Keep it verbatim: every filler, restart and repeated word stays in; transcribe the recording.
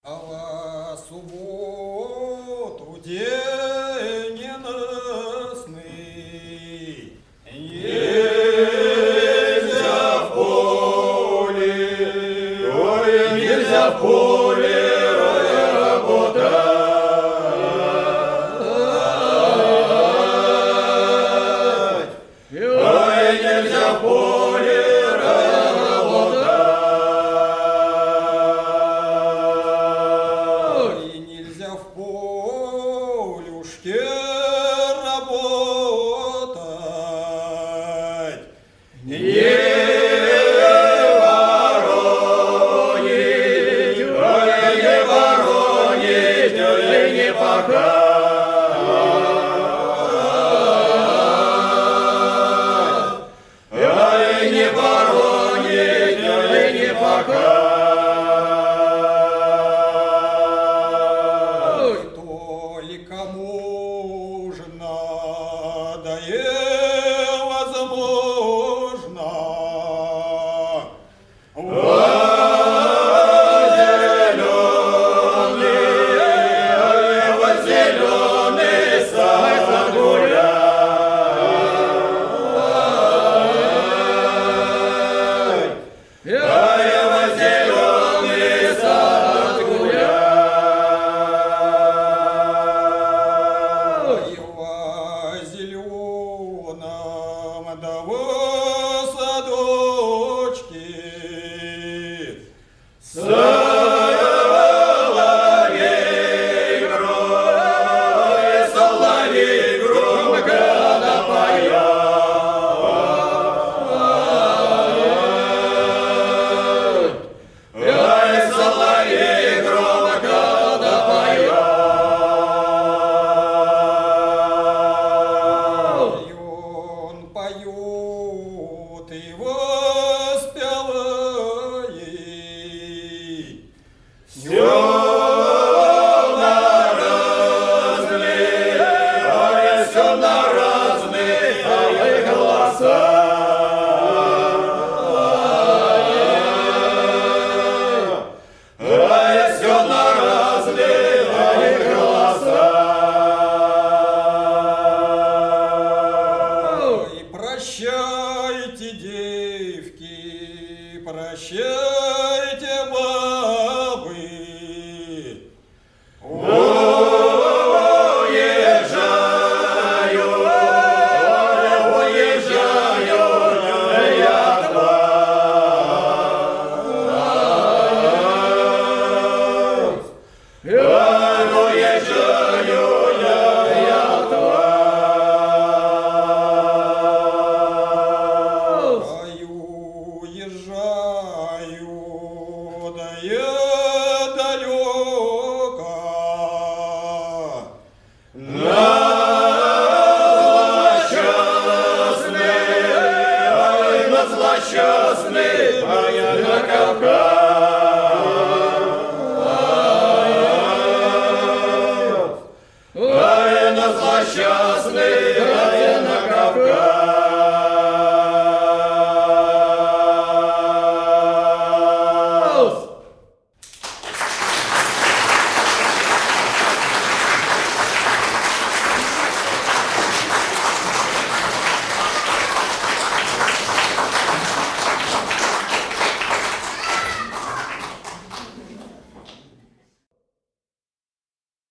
А субботу день ненастный, нельзя в поле, ой, нельзя в поле работать, ой, нельзя в поле работать, не воронить, ой, не воронить, ой, не пахать, ой, не воронить, ой, не пахать. Кому же надо и возможно зеленый, вот зеленый сад гулять, ой, вот зеленый сад гулять. Да в садочке соловей громко, соловей громко напоет, ой, соловей громко напоет. Поют и воспевает все на разные, ой, все на разные голоса, ой, все на разные голоса. Прощайте, девки, прощайте, бабы, уезжаю, уезжаю я от вас, уезжаю я от вас. Уезжаю, да я далеко, на злосчастный, ой, на злосчастный, а я на Кавказ.